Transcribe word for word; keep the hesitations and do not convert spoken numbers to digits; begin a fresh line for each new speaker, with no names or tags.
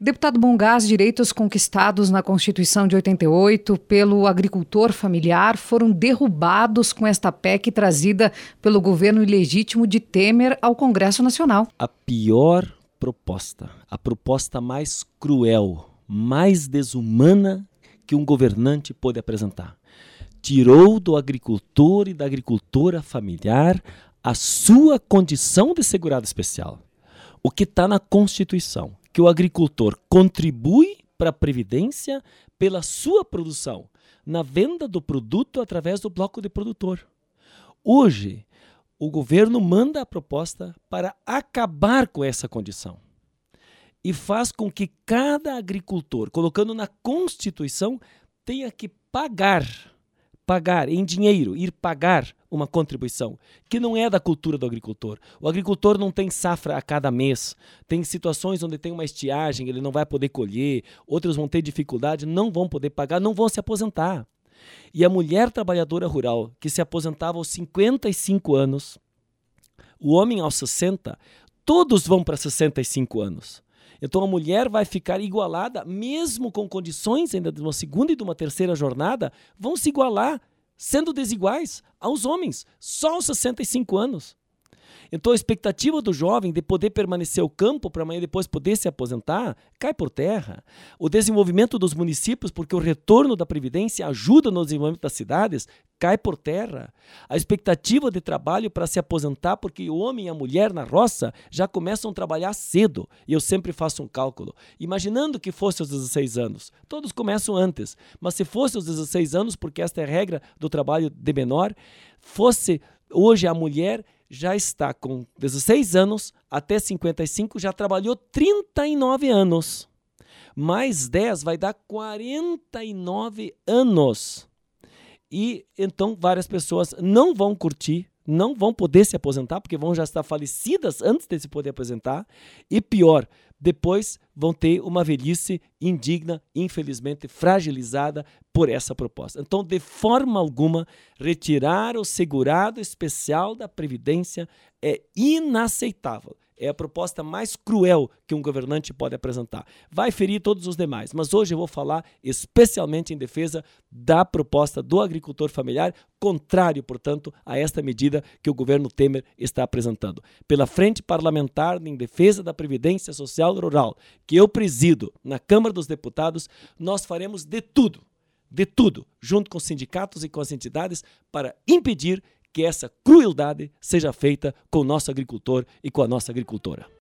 Deputado Mongas, direitos conquistados na Constituição de oitenta e oito pelo agricultor familiar foram derrubados com esta P E C trazida pelo governo ilegítimo de Temer ao Congresso Nacional.
A pior proposta, a proposta mais cruel, mais desumana que um governante pôde apresentar. Tirou do agricultor e da agricultora familiar a sua condição de segurado especial. O que está na Constituição, que o agricultor contribui para a Previdência pela sua produção, na venda do produto através do bloco de produtor. Hoje, o governo manda a proposta para acabar com essa condição e faz com que cada agricultor, colocando na Constituição, tenha que pagar, pagar em dinheiro, ir pagar uma contribuição, que não é da cultura do agricultor. O agricultor não tem safra a cada mês, tem situações onde tem uma estiagem, ele não vai poder colher, outros vão ter dificuldade, não vão poder pagar, não vão se aposentar. E a mulher trabalhadora rural, que se aposentava aos cinquenta e cinco anos, o homem aos sessenta, todos vão para sessenta e cinco anos. Então a mulher vai ficar igualada, mesmo com condições ainda de uma segunda e de uma terceira jornada, vão se igualar, sendo desiguais aos homens, só aos sessenta e cinco anos. Então a expectativa do jovem de poder permanecer ao campo para amanhã depois poder se aposentar, cai por terra. O desenvolvimento dos municípios, porque o retorno da Previdência ajuda no desenvolvimento das cidades, cai por terra. A expectativa de trabalho para se aposentar, porque o homem e a mulher na roça já começam a trabalhar cedo. E eu sempre faço um cálculo. Imaginando que fosse aos dezesseis anos. Todos começam antes. Mas se fosse aos dezesseis anos, porque esta é a regra do trabalho de menor, fosse hoje a mulher já está com dezesseis anos até cinquenta e cinco, já trabalhou trinta e nove anos. Mais dez vai dar quarenta e nove anos. E então várias pessoas não vão curtir, não vão poder se aposentar, porque vão já estar falecidas antes de se poder aposentar. E pior, depois vão ter uma velhice indigna, infelizmente fragilizada por essa proposta. Então, de forma alguma, retirar o segurado especial da Previdência é inaceitável. É a proposta mais cruel que um governante pode apresentar. Vai ferir todos os demais, mas hoje eu vou falar especialmente em defesa da proposta do agricultor familiar, contrário, portanto, a esta medida que o governo Temer está apresentando. Pela Frente Parlamentar em Defesa da Previdência Social Rural, que eu presido na Câmara dos Deputados, nós faremos de tudo, de tudo, junto com os sindicatos e com as entidades, para impedir que essa crueldade seja feita com o nosso agricultor e com a nossa agricultora.